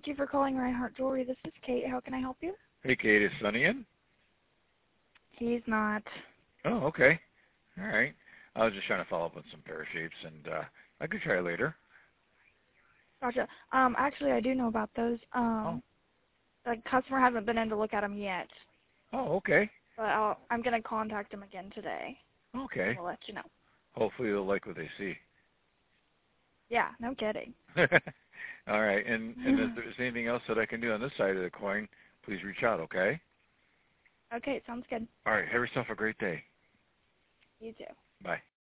Thank you for calling Reinhardt Jewelry. This is Kate. How can I help you? Hey, Kate, is Sonny in? He's not. Oh, okay. All right. I was just trying to follow up on some pair of shapes, and I could try later. Gotcha. Actually, I do know about those. The customer hasn't been in to look at them yet. Oh, okay. But I'm going to contact him again today. Okay. I'll let you know. Hopefully they'll like what they see. Yeah, no kidding. All right. And if there's anything else that I can do on this side of the coin, please reach out, okay? Okay, sounds good. All right. Have yourself a great day. You too. Bye.